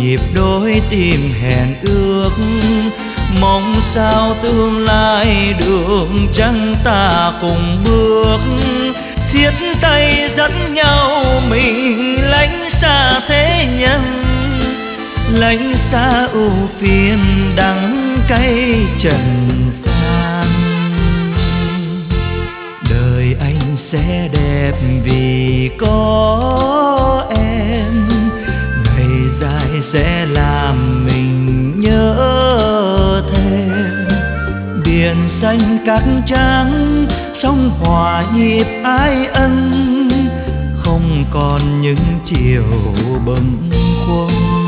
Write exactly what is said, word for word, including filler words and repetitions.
nhịp đôi tim hẹn ước, mong sao tương lai đường trăng ta cùng bước, siết tay dắt nhau mình lánh xa thế nhân, lánh xa ưu phiền đắng cay trần gian. Đời anh sẽ đẹp vì có em, ngày dài sẽ làm mình nhớ thêm. Biển xanh cát trắng, sóng hòa nhịp ái ân, không còn những chiều bâng khuâng.